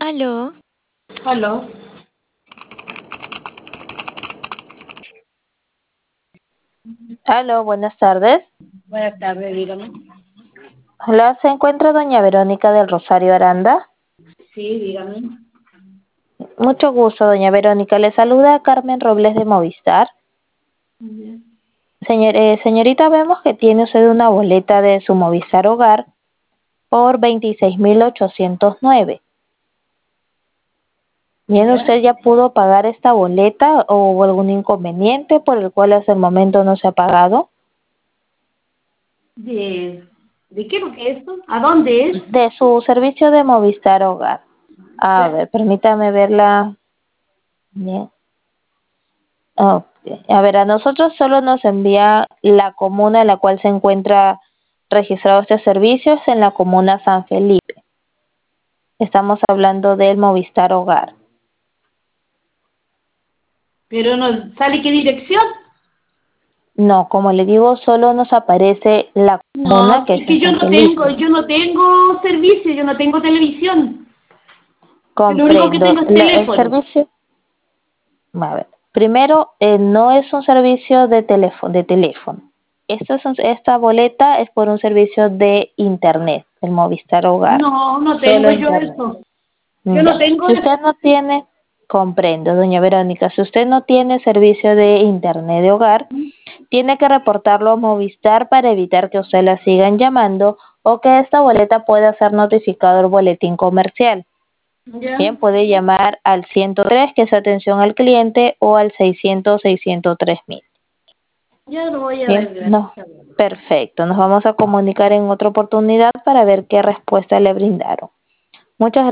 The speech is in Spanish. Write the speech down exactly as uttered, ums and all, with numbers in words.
Aló. Aló. Aló, buenas tardes. Buenas tardes, dígame. Hola, ¿se encuentra doña Verónica del Rosario Aranda? Sí, dígame. Mucho gusto, doña Verónica. Le saluda Carmen Robles de Movistar. Bien. Señor, eh, señorita, vemos que tiene usted una boleta de su Movistar Hogar por veintiséis mil ochocientos nueve. Bien, ¿Ya? ¿usted ya pudo pagar esta boleta o hubo algún inconveniente por el cual hasta el momento no se ha pagado? ¿De, ¿De qué es lo que es esto? ¿A dónde es? De su servicio de Movistar Hogar. A Ya. ver, permítame verla. Bien. Ok. A ver, a nosotros solo nos envía la comuna en la cual se encuentra registrado este servicio, es en la comuna San Felipe. Estamos hablando del Movistar Hogar. Pero no sale qué dirección. No, como le digo, solo nos aparece la comuna No, que es es en que yo San no tengo, Felipe. yo no tengo servicio, yo no tengo televisión. Lo único que Comprendo. tengo es La- el teléfono. servicio, a ver, primero, eh, no es un servicio de teléfono, de teléfono. Esto es un- esta boleta es por un servicio de internet, el Movistar Hogar. No, no Solo tengo yo internet. eso. Yo no Ya. tengo Si eso. usted no tiene, comprendo, doña Verónica, si usted no tiene servicio de internet de hogar, tiene que reportarlo a Movistar para evitar que usted la sigan llamando o que esta boleta pueda ser notificado al boletín comercial. Ya. Bien, puede llamar al ciento tres, que es atención al cliente, o al seiscientos, seiscientos tres mil. Ya lo voy a Bien, ver, no, gracias. perfecto. Nos vamos a comunicar en otra oportunidad para ver qué respuesta le brindaron. Muchas gracias.